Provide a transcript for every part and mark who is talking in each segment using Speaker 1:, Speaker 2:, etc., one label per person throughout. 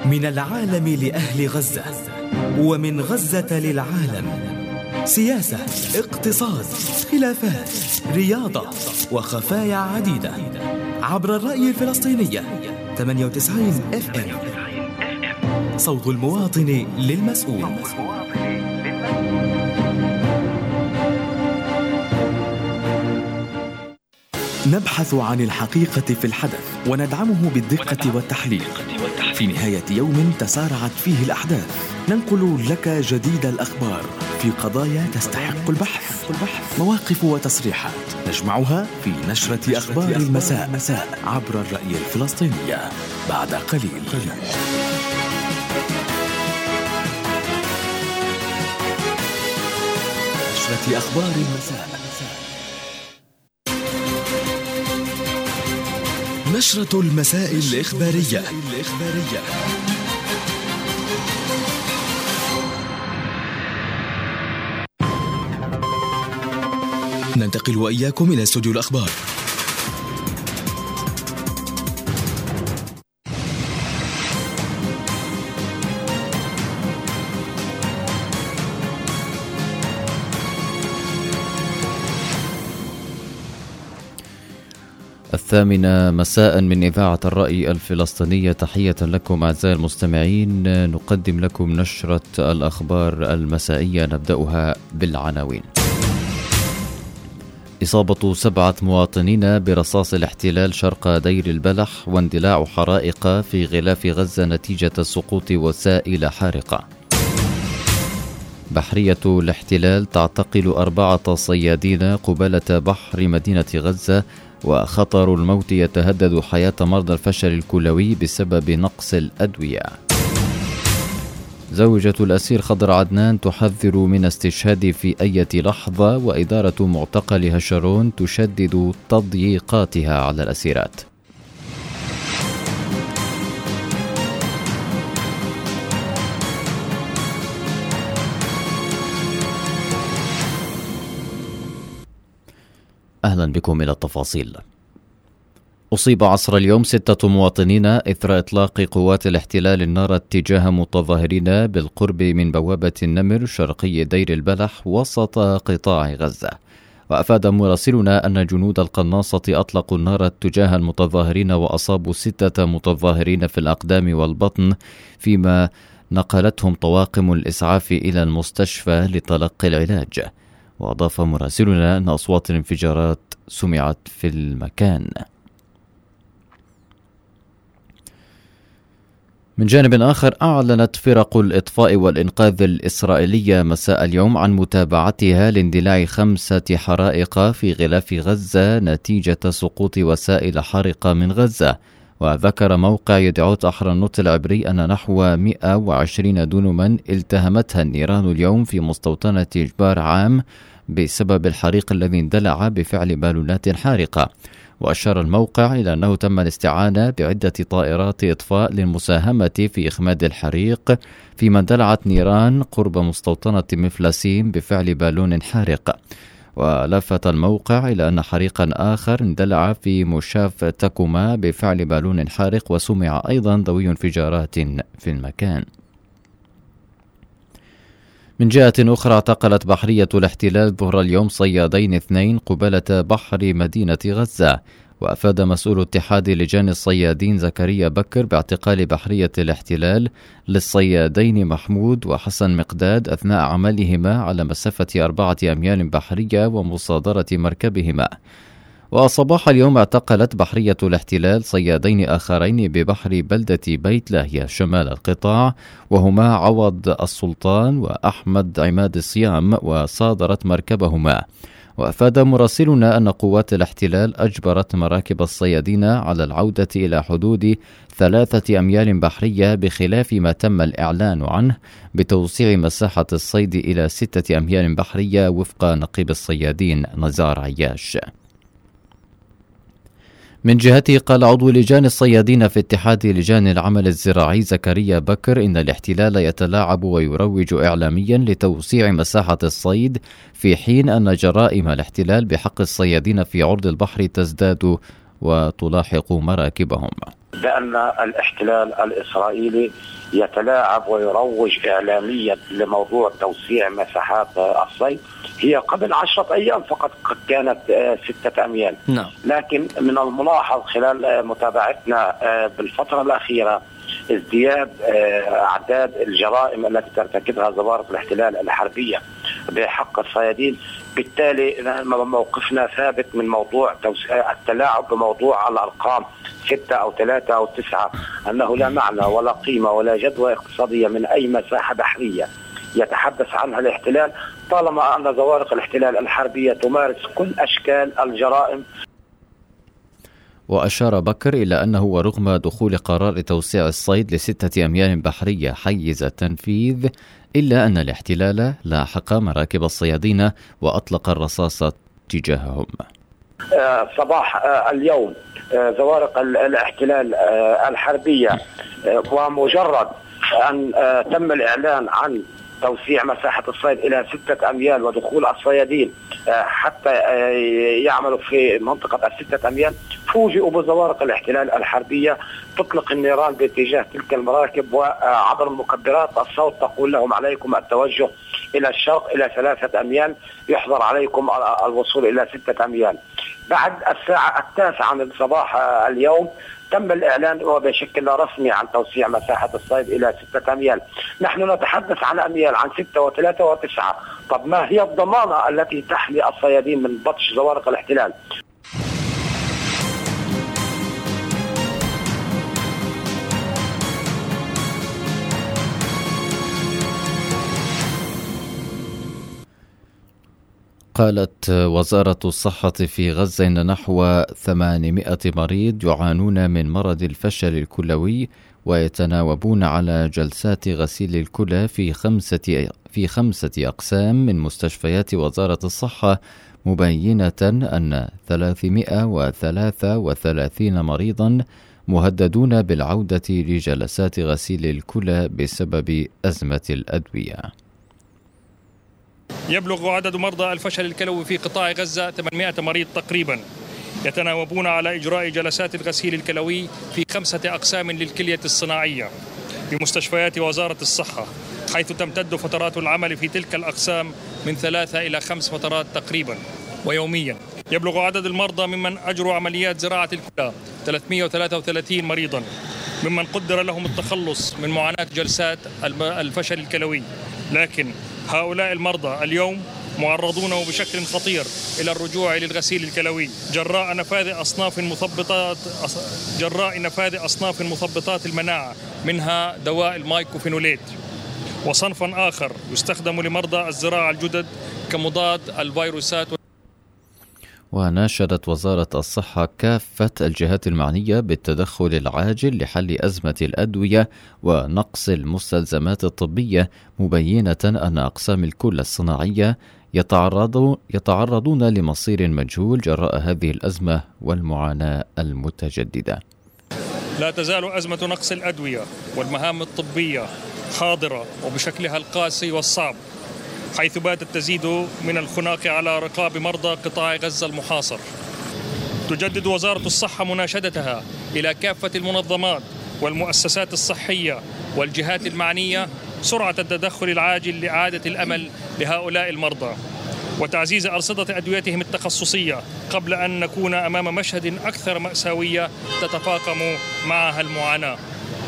Speaker 1: من العالم لأهل غزة، ومن غزة للعالم. سياسة، اقتصاد، خلافات، رياضة، وخفايا عديدة عبر الرأي الفلسطينية. 98 FM، صوت المواطن للمسؤول. نبحث عن الحقيقة في الحدث وندعمه بالدقة والتحليل. في نهاية يوم تسارعت فيه الأحداث ننقل لك جديد الأخبار في قضايا تستحق البحث، مواقف وتصريحات نجمعها في نشرة أخبار المساء عبر الرأي الفلسطينية بعد قليل. نشرة أخبار المساء. نشرة المساء الإخبارية. ننتقل وإياكم إلى استوديو الأخبار.
Speaker 2: الثامنة مساء من إذاعة الرأي الفلسطينية. تحية لكم أعزائي المستمعين، نقدم لكم نشرة الأخبار المسائية. نبدأها بالعناوين. إصابة 7 مواطنين برصاص الاحتلال شرق دير البلح، واندلاع حرائق في غلاف غزة نتيجة سقوط وسائل حارقة. بحرية الاحتلال تعتقل 4 صيادين قبالة بحر مدينة غزة، وخطر الموت يتهدد حياة مرضى الفشل الكلوي بسبب نقص الأدوية. زوجة الأسير خضر عدنان تحذر من استشهاد في أي لحظة، وإدارة معتقل هشرون تشدد تضييقاتها على الأسيرات. أهلا بكم إلى التفاصيل. أصيب عصر اليوم 6 مواطنين إثر إطلاق قوات الاحتلال النار اتجاه متظاهرين بالقرب من بوابة النمر شرقي دير البلح وسط قطاع غزة. وأفاد مراسلنا أن جنود القناصة أطلقوا النار اتجاه المتظاهرين وأصابوا 6 متظاهرين في الأقدام والبطن، فيما نقلتهم طواقم الإسعاف إلى المستشفى لتلقي العلاج. وأضاف مراسلنا أن أصوات الانفجارات سمعت في المكان. من جانب آخر، أعلنت فرق الإطفاء والإنقاذ الإسرائيلية مساء اليوم عن متابعتها لاندلاع 5 حرائق في غلاف غزة نتيجة سقوط وسائل حارقة من غزة. وذكر موقع يدعوت أحرنوت العبري أن نحو 120 دونما التهمتها النيران اليوم في مستوطنة جبار عام بسبب الحريق الذي اندلع بفعل بالونات حارقة. وأشار الموقع إلى أنه تم الاستعانة بعدة طائرات إطفاء للمساهمة في إخماد الحريق، فيما اندلعت نيران قرب مستوطنة مفلسين بفعل بالون حارق. ولفت الموقع إلى أن حريقا آخر اندلع في مشاف تاكوما بفعل بالون حارق، وسمع أيضا ضوي انفجارات في المكان. من جهة أخرى، اعتقلت بحرية الاحتلال ظهر اليوم صيادين 2 قبالة بحر مدينة غزة. وأفاد مسؤول اتحاد لجان الصيادين زكريا بكر باعتقال بحرية الاحتلال للصيادين محمود وحسن مقداد أثناء عملهما على مسافة 4 أميال بحرية ومصادرة مركبهما. وصباح اليوم اعتقلت بحرية الاحتلال صيادين آخرين ببحر بلدة بيت لاهيا شمال القطاع، وهما عوض السلطان وأحمد عماد الصيام، وصادرت مركبهما. وأفاد مراسلنا أن قوات الاحتلال أجبرت مراكب الصيادين على العودة إلى حدود 3 أميال بحرية، بخلاف ما تم الإعلان عنه بتوسيع مساحة الصيد إلى 6 أميال بحرية وفق نقيب الصيادين نزار عياش. من جهته، قال عضو لجان الصيادين في اتحاد لجان العمل الزراعي زكريا بكر إن الاحتلال يتلاعب ويروج إعلاميا لتوسيع مساحة الصيد، في حين أن جرائم الاحتلال بحق الصيادين في عرض البحر تزداد وتلاحق مراكبهم.
Speaker 3: بأن الاحتلال الإسرائيلي يتلاعب ويروج إعلاميا لموضوع توسيع مساحات الصيد. هي قبل 10 أيام فقط قد كانت 6 أميال. لكن من الملاحظ خلال متابعتنا بالفترة الأخيرة ازدياد أعداد الجرائم التي ترتكبها زوارق الاحتلال الحربية بحق الصيادين. بالتالي موقفنا ثابت من موضوع التلاعب بموضوع الأرقام 6 أو 3 أو 9، أنه لا معنى ولا قيمة ولا جدوى اقتصادية من أي مساحة بحرية يتحدث عنها الاحتلال طالما أن زوارق الاحتلال الحربية تمارس كل أشكال الجرائم.
Speaker 2: وأشار بكر إلى أنه ورغم دخول قرار توسيع الصيد ل6 أميال بحرية حيز التنفيذ، إلا أن الاحتلال لاحق مراكب الصيادين وأطلق الرصاص تجاههم.
Speaker 3: صباح اليوم زوارق الاحتلال الحربية ومجرد أن تم الإعلان عن توسيع مساحة الصيد إلى 6 أميال ودخول الصيادين حتى يعملوا في منطقة 6 أميال، فوجئوا بزوارق الاحتلال الحربية تطلق النيران باتجاه تلك المراكب، وعبر مكبرات الصوت تقول لهم عليكم التوجه إلى الشرق إلى 3 أميال، يحظر عليكم الوصول إلى 6 أميال. بعد الساعة 9 من صباح اليوم تم الإعلان وبشكل رسمي عن توسيع مساحة الصيد إلى 6 أميال. نحن نتحدث عن أميال، عن 6 و3 و9. طب ما هي الضمانة التي تحمي الصيادين من بطش زوارق الاحتلال؟
Speaker 2: قالت وزارة الصحة في غزة إن نحو 800 مريض يعانون من مرض الفشل الكلوي ويتناوبون على جلسات غسيل الكلى في 5 أقسام من مستشفيات وزارة الصحة، مبينة أن 333 مريضا مهددون بالعودة لجلسات غسيل الكلى بسبب أزمة الأدوية.
Speaker 4: يبلغ عدد مرضى الفشل الكلوي في قطاع غزة 800 مريض تقريبا، يتناوبون على إجراء جلسات الغسيل الكلوي في 5 أقسام للكلية الصناعية بمستشفيات وزارة الصحة، حيث تمتد فترات العمل في تلك الأقسام من 3 إلى 5 فترات تقريبا ويوميا. يبلغ عدد المرضى ممن أجروا عمليات زراعة الكلى 333 مريضا، ممن قدر لهم التخلص من معاناة جلسات الفشل الكلوي. لكن هؤلاء المرضى اليوم معرضون بشكل خطير إلى الرجوع للغسيل الكلوي جراء نفاذ أصناف مثبطات المناعة، منها دواء المايكوفينوليت، وصنفا آخر يستخدم لمرضى الزراعة الجدد كمضاد الفيروسات.
Speaker 2: وناشدت وزارة الصحة كافة الجهات المعنية بالتدخل العاجل لحل أزمة الأدوية ونقص المستلزمات الطبية، مبينة أن أقسام الكلى الصناعية يتعرضون لمصير مجهول جراء هذه الأزمة والمعاناة المتجددة.
Speaker 4: لا تزال أزمة نقص الأدوية والمهام الطبية حاضرة وبشكلها القاسي والصعب، حيث باتت تزيد من الخناق على رقاب مرضى قطاع غزة المحاصر. تجدد وزارة الصحة مناشدتها إلى كافة المنظمات والمؤسسات الصحية والجهات المعنية سرعة التدخل العاجل لإعادة الأمل لهؤلاء المرضى وتعزيز أرصدة أدويتهم التخصصية قبل أن نكون أمام مشهد أكثر مأساوية تتفاقم معها المعاناة.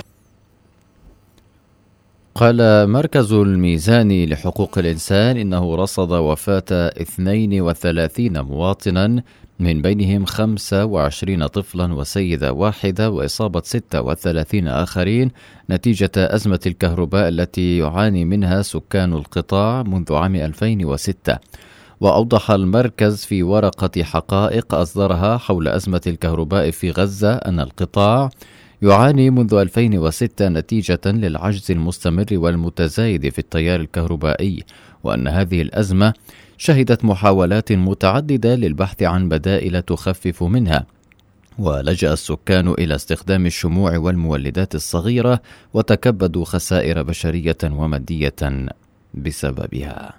Speaker 2: قال مركز الميزان لحقوق الإنسان إنه رصد وفاة 32 مواطنا، من بينهم 25 طفلا وسيدة واحدة، وإصابة 36 آخرين نتيجة أزمة الكهرباء التي يعاني منها سكان القطاع منذ عام 2006. وأوضح المركز في ورقة حقائق أصدرها حول أزمة الكهرباء في غزة أن القطاع يعاني منذ 2006 نتيجة للعجز المستمر والمتزايد في التيار الكهربائي، وأن هذه الأزمة شهدت محاولات متعددة للبحث عن بدائل تخفف منها، ولجأ السكان إلى استخدام الشموع والمولدات الصغيرة وتكبدوا خسائر بشرية ومادية بسببها.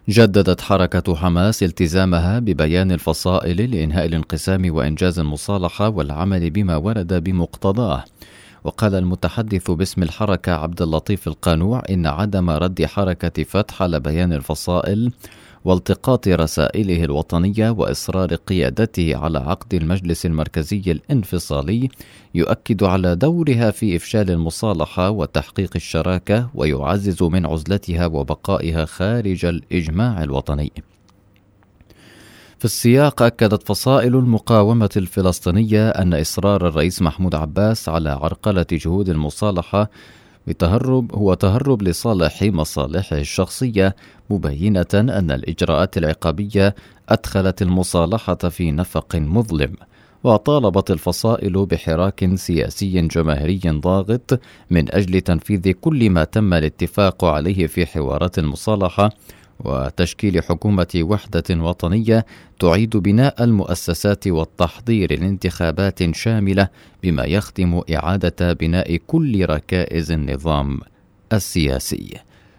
Speaker 2: جددت حركة حماس التزامها ببيان الفصائل لإنهاء الانقسام وإنجاز المصالحة والعمل بما ورد بمقتضاه. وقال المتحدث باسم الحركة عبد اللطيف القانوع إن عدم رد حركة فتح على بيان الفصائل والتقاط رسائله الوطنية وإصرار قيادته على عقد المجلس المركزي الانفصالي يؤكد على دورها في إفشال المصالحة وتحقيق الشراكة، ويعزز من عزلتها وبقائها خارج الإجماع الوطني. في السياق أكدت فصائل المقاومة الفلسطينية أن إصرار الرئيس محمود عباس على عرقلة جهود المصالحة هو تهرب لصالح مصالحه الشخصية، مبينة أن الإجراءات العقابية أدخلت المصالحة في نفق مظلم. وطالبت الفصائل بحراك سياسي جماهيري ضاغط من أجل تنفيذ كل ما تم الاتفاق عليه في حوارات المصالحة، وتشكيل حكومة وحدة وطنية تعيد بناء المؤسسات والتحضير لانتخابات شاملة بما يخدم إعادة بناء كل ركائز النظام السياسي.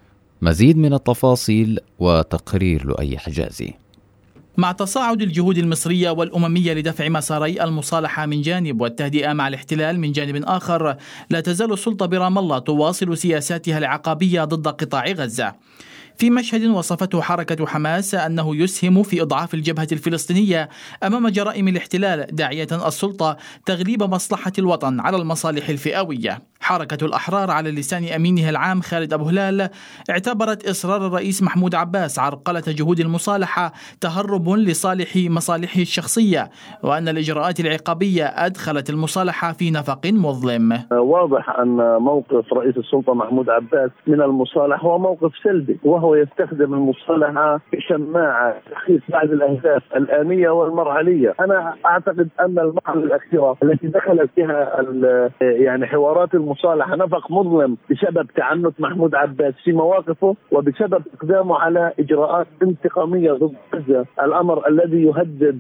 Speaker 2: مزيد من التفاصيل وتقرير لؤي حجازي.
Speaker 5: مع تصاعد الجهود المصرية والأممية لدفع مساري المصالحة من جانب والتهدئة مع الاحتلال من جانب آخر، لا تزال السلطة برام الله تواصل سياساتها العقابية ضد قطاع غزة. في مشهد وصفته حركة حماس أنه يسهم في إضعاف الجبهة الفلسطينية أمام جرائم الاحتلال، داعية السلطة تغليب مصلحة الوطن على المصالح الفئوية. حركة الأحرار على لسان أمينها العام خالد أبو هلال اعتبرت إصرار الرئيس محمود عباس عرقلة جهود المصالحة تهرب لصالح مصالحه الشخصية، وأن الإجراءات العقابية أدخلت المصالحة في نفق مظلم.
Speaker 6: واضح أن موقف رئيس السلطة محمود عباس من المصالحة هو موقف سلبي، وهو يستخدم المصالحة كشماعة تحقيق بعض الأهداف الآنية والمرحلية. أنا أعتقد أن المرحلة الأخيرة التي دخلت فيها يعني حوارات المصالحة نفق مظلم بسبب تعنت محمود عباس في مواقفه وبسبب إقدامه على إجراءات انتقامية ضد غزة، الأمر الذي يهدد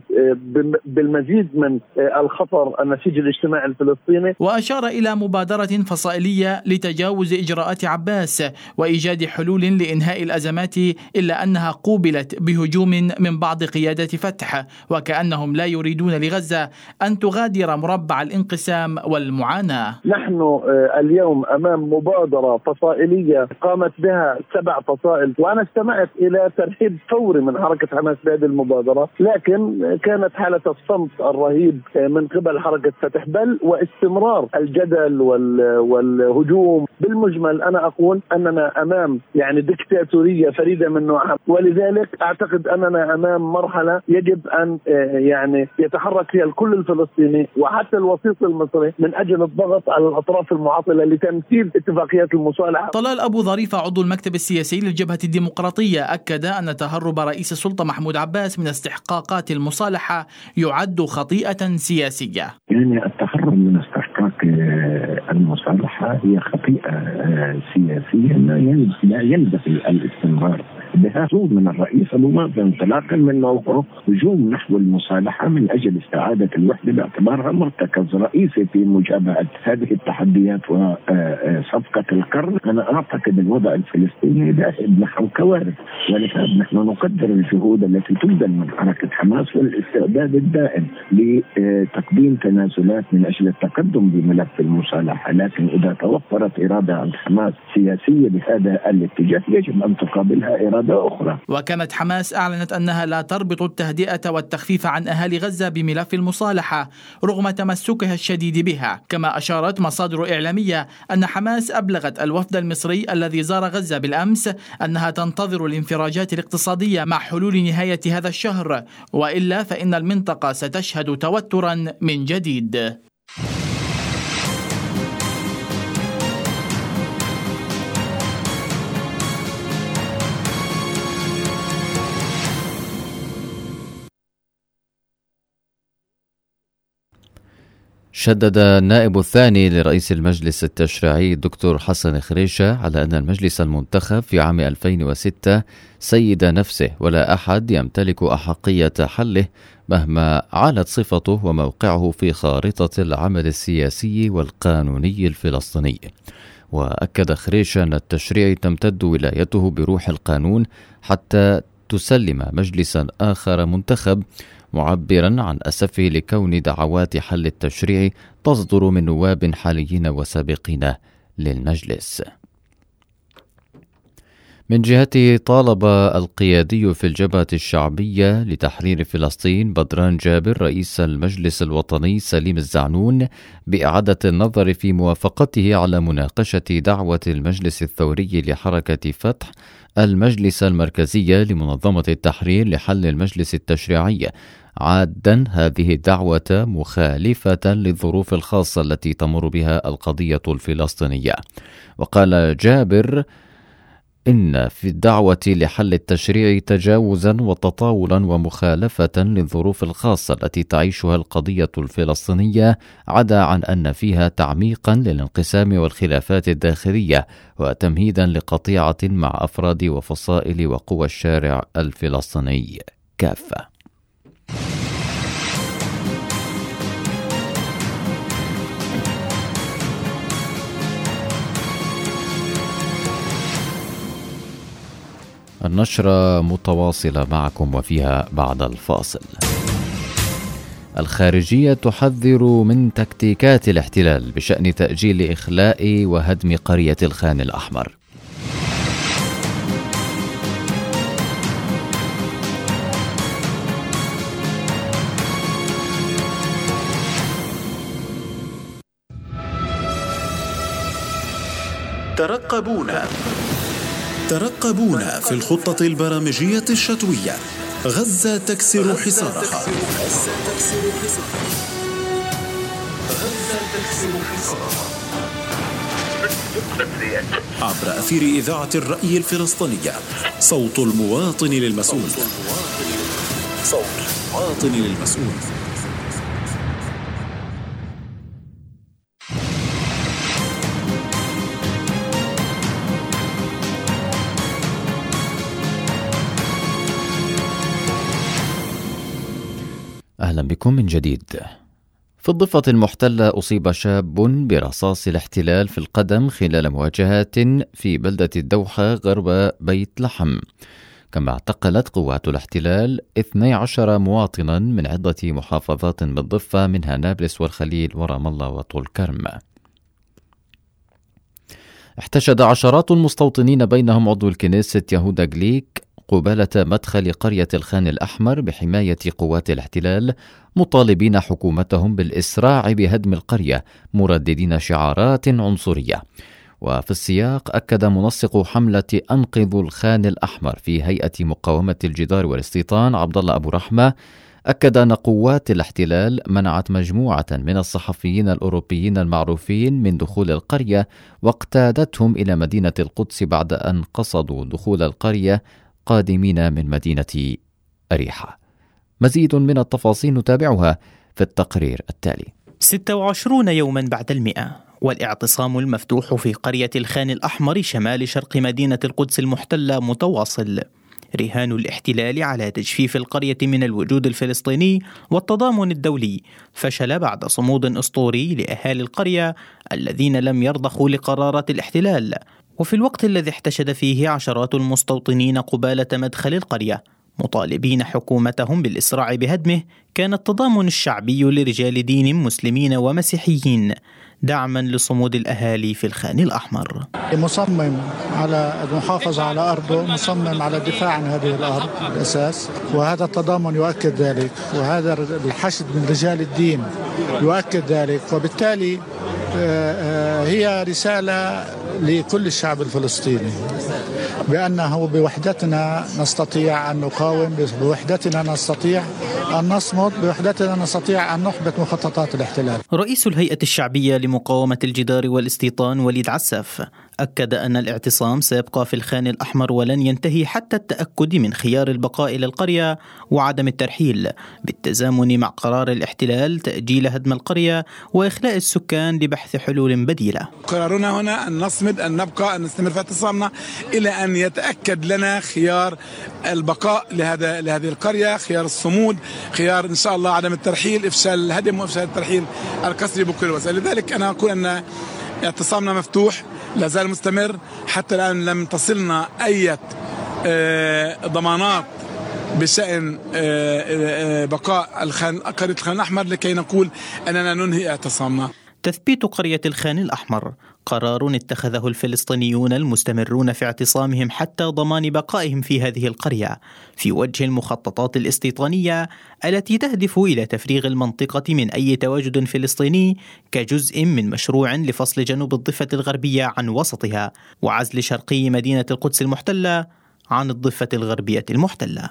Speaker 6: بالمزيد من الخطر النسيج الاجتماعي الفلسطيني.
Speaker 5: وأشار إلى مبادرة فصائلية لتجاوز إجراءات عباس وإيجاد حلول لإنهاء الأزمات، إلا أنها قوبلت بهجوم من بعض قيادات فتح، وكأنهم لا يريدون لغزة أن تغادر مربع الانقسام والمعاناة.
Speaker 6: نحن اليوم أمام مبادرة فصائلية قامت بها 7 فصائل، وأنا استمعت إلى ترحيب فوري من حركة حماس بهذه المبادرة، لكن كانت حالة الصمت الرهيب من قبل حركة فتح، بل واستمرار الجدل والهجوم. بالمجمل أنا أقول أننا أمام يعني دكتاتورية فريدة من نوعها، ولذلك أعتقد أننا أمام مرحلة يجب أن يعني يتحرك فيها الكل الفلسطيني وحتى الوسيط المصري من أجل الضغط على الأطراف المعاطلة لتنفيذ اتفاقيات المصالحة.
Speaker 5: طلال أبو ظريفة عضو المكتب السياسي للجبهة الديمقراطية أكد أن تهرب رئيس السلطة محمود عباس من استحقاقات المصالحة يعد خطيئة سياسية.
Speaker 7: يعني التهرب من استحقاق المصالحة هي خطيئة سياسية لا ينبغي الاستمرار بها. هجوم من الرئيس أبو مازن انطلاقا من موقعه هجوم نحو المصالحة من أجل استعادة الوحدة باعتبارها مرتكز رئيسي في مجابهة هذه التحديات وصفقة القرن. أنا أعتقد الوضع الفلسطيني ذاهب نحو كوارث، ولذلك نحن نقدر الجهود التي تبذل من حركة حماس والاستعداد الدائم لتقديم تنازلات من أجل التقدم بملف المصالحة، لكن إذا توفرت إرادة عند حماس سياسية بهذا الاتجاه يجب أن تقابلها إرادة أخرى.
Speaker 5: وكانت حماس أعلنت أنها لا تربط التهدئة والتخفيف عن أهالي غزة بملف المصالحة رغم تمسكها الشديد بها. كما أشارت مصادر إعلامية أن حماس أبلغت الوفد المصري الذي زار غزة بالأمس أنها تنتظر الانفراجات الاقتصادية مع حلول نهاية هذا الشهر، وإلا فإن المنطقة ستشهد توترا من جديد.
Speaker 2: شدد النائب الثاني لرئيس المجلس التشريعي الدكتور حسن خريشة على أن المجلس المنتخب في عام 2006 سيد نفسه ولا أحد يمتلك أحقية حله مهما علت صفته وموقعه في خارطة العمل السياسي والقانوني الفلسطيني. وأكد خريشة أن التشريع تمتد ولايته بروح القانون حتى تسلم مجلسا آخر منتخب، معبرا عن أسفه لكون دعوات حل التشريع تصدر من نواب حاليين وسابقين للمجلس. من جهته طالب القيادي في الجبهة الشعبية لتحرير فلسطين بدران جابر رئيس المجلس الوطني سليم الزعنون بإعادة النظر في موافقته على مناقشة دعوة المجلس الثوري لحركة فتح المجلس المركزي لمنظمة التحرير لحل المجلس التشريعي، عادا هذه الدعوة مخالفة للظروف الخاصة التي تمر بها القضية الفلسطينية. وقال جابر إن في الدعوة لحل التشريع تجاوزا وتطاولا ومخالفة للظروف الخاصة التي تعيشها القضية الفلسطينية، عدا عن أن فيها تعميقا للانقسام والخلافات الداخلية وتمهيدا لقطيعة مع أفراد وفصائل وقوى الشارع الفلسطيني كافة. النشرة متواصلة معكم وفيها بعد الفاصل. الخارجية تحذر من تكتيكات الاحتلال بشأن تأجيل إخلاء وهدم قرية الخان الأحمر.
Speaker 8: ترقبونا في الخطة البرامجية الشتوية. غزة تكسر حصارها. عبر أثير إذاعة الرأي الفلسطينية، صوت المواطن للمسؤول.
Speaker 2: أهلا بكم من جديد. في الضفة المحتلة أصيب شاب برصاص الاحتلال في القدم خلال مواجهات في بلدة الدوحة غرب بيت لحم. كما اعتقلت قوات الاحتلال 12 مواطنا من عدة محافظات بالضفة منها نابلس والخليل ورام الله وطول كرم. احتشد عشرات المستوطنين بينهم عضو الكنيسة يهودا جليك قبالة مدخل قرية الخان الأحمر بحماية قوات الاحتلال، مطالبين حكومتهم بالإسراع بهدم القرية، مرددين شعارات عنصرية. وفي السياق أكد منسق حملة أنقذوا الخان الأحمر في هيئة مقاومة الجدار والاستيطان عبد الله أبو رحمة، أكد أن قوات الاحتلال منعت مجموعة من الصحفيين الأوروبيين المعروفين من دخول القرية، واقتادتهم إلى مدينة القدس بعد أن قصدوا دخول القرية قادمين من مدينة أريحة. مزيد من التفاصيل نتابعها في التقرير التالي.
Speaker 9: 26 يوما بعد 100 والاعتصام المفتوح في قرية الخان الأحمر شمال شرق مدينة القدس المحتلة متواصل. رهان الاحتلال على تجفيف القرية من الوجود الفلسطيني والتضامن الدولي فشل بعد صمود أسطوري لأهالي القرية الذين لم يرضخوا لقرارات الاحتلال. وفي الوقت الذي احتشد فيه عشرات المستوطنين قبالة مدخل القرية مطالبين حكومتهم بالإسراع بهدمه، كان التضامن الشعبي لرجال دين مسلمين ومسيحيين دعما لصمود الأهالي في الخان الأحمر.
Speaker 10: مصمم على المحافظة على أرضه، مصمم على الدفاع عن هذه الأرض بالأساس، وهذا التضامن يؤكد ذلك، وهذا الحشد من رجال الدين يؤكد ذلك. وبالتالي هي رسالة لكل الشعب الفلسطيني بأنه بوحدتنا نستطيع أن نقاوم، بوحدتنا نستطيع أن نصمد، بوحدتنا نستطيع أن نحبط مخططات الاحتلال.
Speaker 9: رئيس الهيئة الشعبية لمقاومة الجدار والاستيطان وليد عساف أكد أن الاعتصام سيبقى في الخان الأحمر ولن ينتهي حتى التأكد من خيار البقاء للقرية وعدم الترحيل، بالتزامن مع قرار الاحتلال تأجيل هدم القرية وإخلاء السكان لبحث حلول بديلة.
Speaker 11: قرارنا هنا أن نصمد، أن نبقى، أن نستمر في اعتصامنا إلى أن يتأكد لنا خيار البقاء لهذه القرية، خيار الصمود، خيار إن شاء الله عدم الترحيل، إفشال الهدم وإفشال الترحيل القسري بكل الوسائل. لذلك أنا أقول أن اعتصامنا مفتوح لا زال مستمر، حتى الآن لم تصلنا أي ضمانات بشأن بقاء قرية الخان الأحمر لكي نقول أننا ننهي اعتصامنا.
Speaker 9: تثبيت قرية الخان الأحمر قرار اتخذه الفلسطينيون المستمرون في اعتصامهم حتى ضمان بقائهم في هذه القرية في وجه المخططات الاستيطانية التي تهدف إلى تفريغ المنطقة من أي تواجد فلسطيني كجزء من مشروع لفصل جنوب الضفة الغربية عن وسطها وعزل شرقي مدينة القدس المحتلة عن الضفة الغربية المحتلة.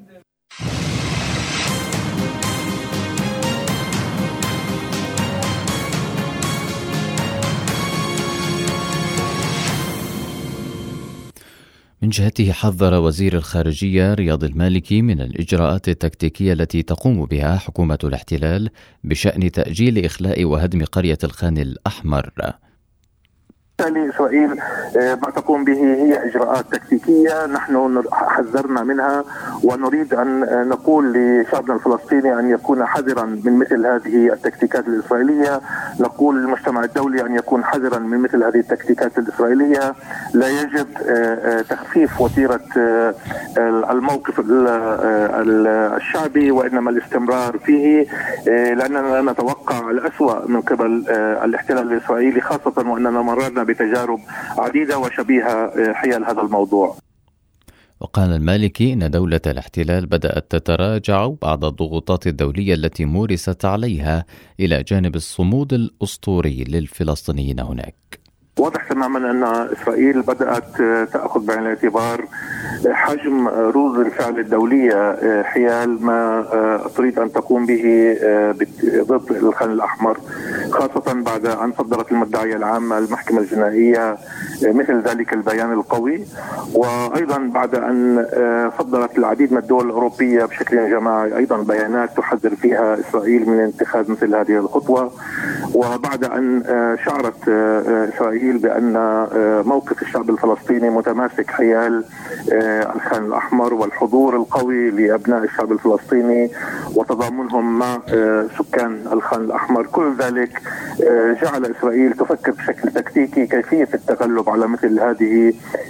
Speaker 2: من جهته حذر وزير الخارجية رياض المالكي من الإجراءات التكتيكية التي تقوم بها حكومة الاحتلال بشأن تأجيل إخلاء وهدم قرية الخان الأحمر.
Speaker 12: بالتالي إسرائيل ما تقوم به هي إجراءات تكتيكية نحن حذرنا منها، ونريد أن نقول لشعبنا الفلسطيني أن يكون حذرا من مثل هذه التكتيكات الإسرائيلية. نقول للمجتمع الدولي أن يكون حذرا من مثل هذه التكتيكات الإسرائيلية. لا يجب تخفيف وتيرة الموقف الشعبي وإنما الاستمرار فيه، لأننا نتوقع الأسوأ من قبل الاحتلال الإسرائيلي، خاصة وأننا مررنا بتجارب عديدة وشبيهة حيال هذا الموضوع.
Speaker 2: وقال المالكي إن دولة الاحتلال بدأت تتراجع بعد الضغوطات الدولية التي مورست عليها إلى جانب الصمود الأسطوري للفلسطينيين هناك.
Speaker 12: واضح تماما أن إسرائيل بدأت تأخذ بعين الاعتبار حجم ردود الفعل الدولية حيال ما تريد أن تقوم به ضد الخان الأحمر، خاصة بعد أن صدرت المدعية العامة المحكمة الجنائية مثل ذلك البيان القوي، وأيضا بعد أن صدرت العديد من الدول الأوروبية بشكل جماعي أيضا بيانات تحذر فيها إسرائيل من اتخاذ مثل هذه الخطوة، وبعد أن شعرت إسرائيل بأن موقف الشعب الفلسطيني متماسك حيال الخان الأحمر والحضور القوي لأبناء الشعب الفلسطيني وتضامنهم مع سكان الخان الأحمر. كل ذلك جعل إسرائيل تفكر بشكل تكتيكي كيفية التغلب على مثل هذه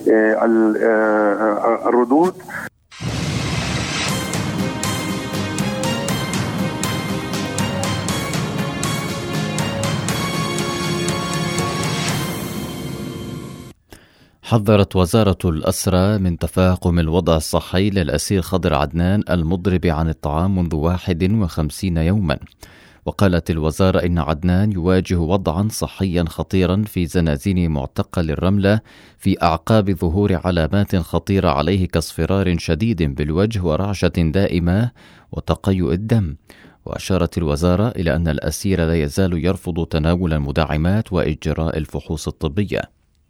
Speaker 12: الردود.
Speaker 2: حذرت وزارة الأسرى من تفاقم الوضع الصحي للأسير خضر عدنان المضرب عن الطعام منذ 51 يوما. وقالت الوزارة إن عدنان يواجه وضعا صحيا خطيرا في زنازين معتقل الرملة في أعقاب ظهور علامات خطيرة عليه كاصفرار شديد بالوجه ورعشة دائمة وتقيؤ الدم. وأشارت الوزارة إلى أن الأسير لا يزال يرفض تناول المدعمات وإجراء الفحوص الطبية.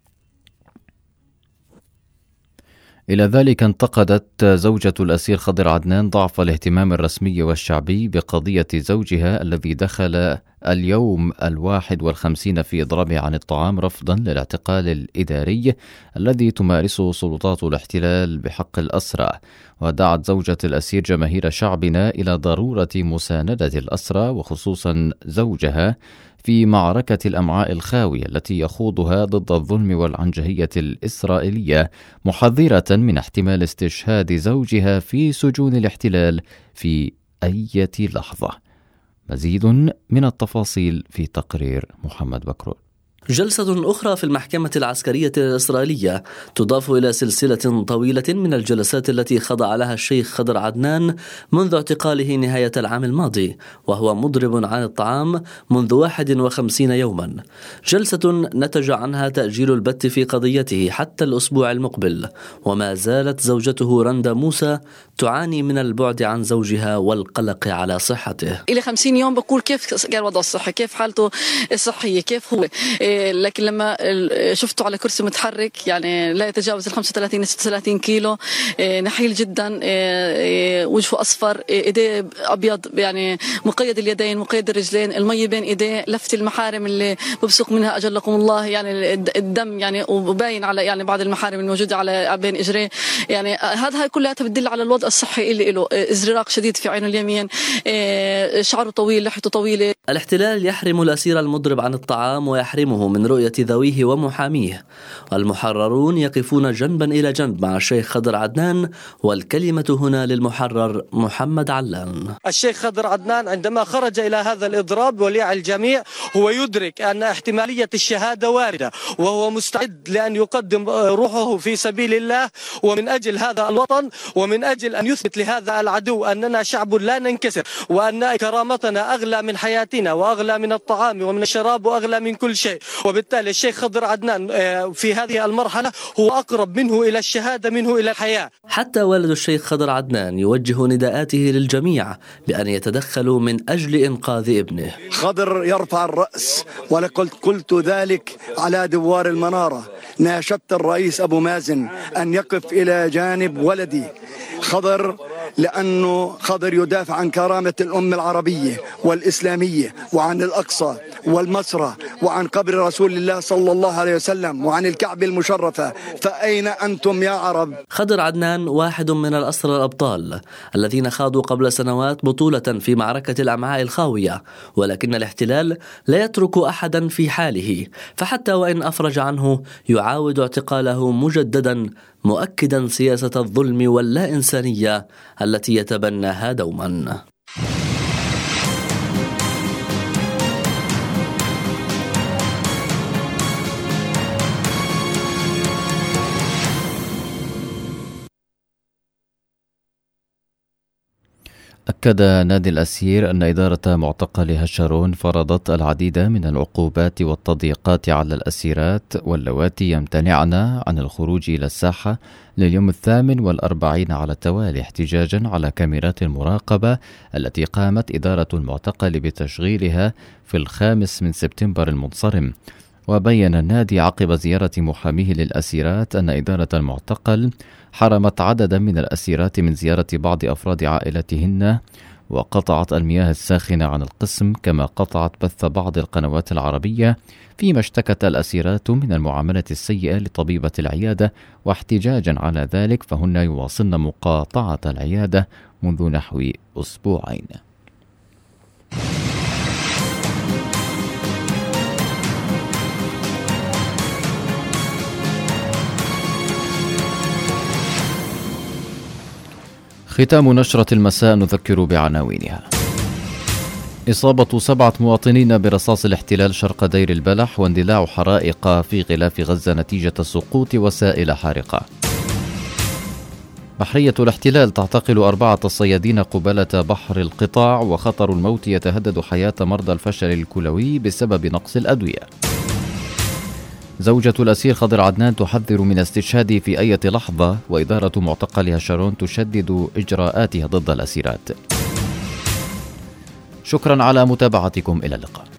Speaker 2: إلى ذلك انتقدت زوجة الأسير خضر عدنان ضعف الاهتمام الرسمي والشعبي بقضية زوجها الذي دخل اليوم 51 في إضرابه عن الطعام رفضا للاعتقال الإداري الذي تمارسه سلطات الاحتلال بحق الأسرى. ودعت زوجة الأسير جماهير شعبنا إلى ضرورة مساندة الأسرى وخصوصا زوجها في معركة الأمعاء الخاوية التي يخوضها ضد الظلم والعنجهية الإسرائيلية، محذرة من احتمال استشهاد زوجها في سجون الاحتلال في أي لحظة. مزيد من التفاصيل في تقرير محمد بكرور.
Speaker 13: جلسة أخرى في المحكمة العسكرية الإسرائيلية تضاف إلى سلسلة طويلة من الجلسات التي خضع لها الشيخ خضر عدنان منذ اعتقاله نهاية العام الماضي وهو مضرب عن الطعام منذ 51 يوما. جلسة نتج عنها تأجيل البت في قضيته حتى الأسبوع المقبل، وما زالت زوجته رندا موسى تعاني من البعد عن زوجها والقلق على صحته.
Speaker 14: إلى 50 يوم بقول كيف كان وضعه الصحي، كيف حالته الصحية، كيف هو، لكن لما شفته على كرسي متحرك يعني لا يتجاوز 35 36 كيلو، نحيل جدا، وجهه أصفر، إيديه أبيض، يعني مقيد اليدين مقيد الرجلين، المي بين إيديه، لفت المحارم اللي ببصق منها أجلكم الله، يعني الدم يعني وباين على يعني بعض المحارم الموجودة على بين إجريه، يعني هذا كلها تدل على الوضع الصحي اللي له. ازدراق شديد في عينه اليمين، شعره طويل، لحيته طويلة.
Speaker 13: الاحتلال يحرم الأسير المضرب عن الطعام ويحرمه يحرمه من رؤية ذويه ومحاميه. المحررون يقفون جنبا إلى جنب مع الشيخ خضر عدنان، والكلمة هنا للمحرر محمد علان.
Speaker 15: الشيخ خضر عدنان عندما خرج إلى هذا الإضراب وليع الجميع هو يدرك أن احتمالية الشهادة واردة، وهو مستعد لأن يقدم روحه في سبيل الله ومن أجل هذا الوطن، ومن أجل أن يثبت لهذا العدو أننا شعب لا ننكسر، وأن كرامتنا أغلى من حياتنا وأغلى من الطعام ومن الشراب وأغلى من كل شيء. وبالتالي الشيخ خضر عدنان في هذه المرحلة هو أقرب منه إلى الشهادة منه إلى الحياة.
Speaker 13: حتى والد الشيخ خضر عدنان يوجه نداءاته للجميع بأن يتدخلوا من أجل إنقاذ ابنه.
Speaker 16: خضر يرفع الرأس، ولقد قلت ذلك على دوار المنارة. ناشدت الرئيس أبو مازن أن يقف إلى جانب ولدي خضر، لأنه خضر يدافع عن كرامة الأمة العربية والإسلامية، وعن الأقصى والمسرى، وعن قبر رسول الله صلى الله عليه وسلم، وعن الكعبة المشرفة. فأين أنتم يا عرب؟
Speaker 13: خضر عدنان واحد من الأسرى الأبطال الذين خاضوا قبل سنوات بطولة في معركة الأمعاء الخاوية، ولكن الاحتلال لا يترك أحدا في حاله، فحتى وإن أفرج عنه يعاود اعتقاله مجددا، مؤكدا سياسة الظلم واللا إنسانية التي يتبناها دوما.
Speaker 2: أكد نادي الأسير أن إدارة معتقل هشرون فرضت العديد من العقوبات والتضييقات على الأسيرات واللواتي يمتنعن عن الخروج إلى الساحة لليوم 48 على التوالي، احتجاجا على كاميرات المراقبة التي قامت إدارة المعتقل بتشغيلها في 5 سبتمبر المنصرم. وبين النادي عقب زيارة محاميه للأسيرات أن إدارة المعتقل حرمت عددا من الأسيرات من زيارة بعض أفراد عائلتهن، وقطعت المياه الساخنة عن القسم، كما قطعت بث بعض القنوات العربية، فيما اشتكت الأسيرات من المعاملة السيئة لطبيبة العيادة. واحتجاجا على ذلك فهن يواصلن مقاطعة العيادة منذ نحو أسبوعين. ختام نشرة المساء، نذكر بعناوينها. إصابة 7 مواطنين برصاص الاحتلال شرق دير البلح، واندلاع حرائق في غلاف غزة نتيجة سقوط وسائل حارقة. بحرية الاحتلال تعتقل 4 صيادين قبالة بحر القطاع، وخطر الموت يتهدد حياة مرضى الفشل الكلوي بسبب نقص الأدوية. زوجة الأسير خضر عدنان تحذر من استشهاده في أي لحظة، وإدارة معتقل هشرون تشدد إجراءاتها ضد الأسيرات. شكرا على متابعتكم، إلى اللقاء.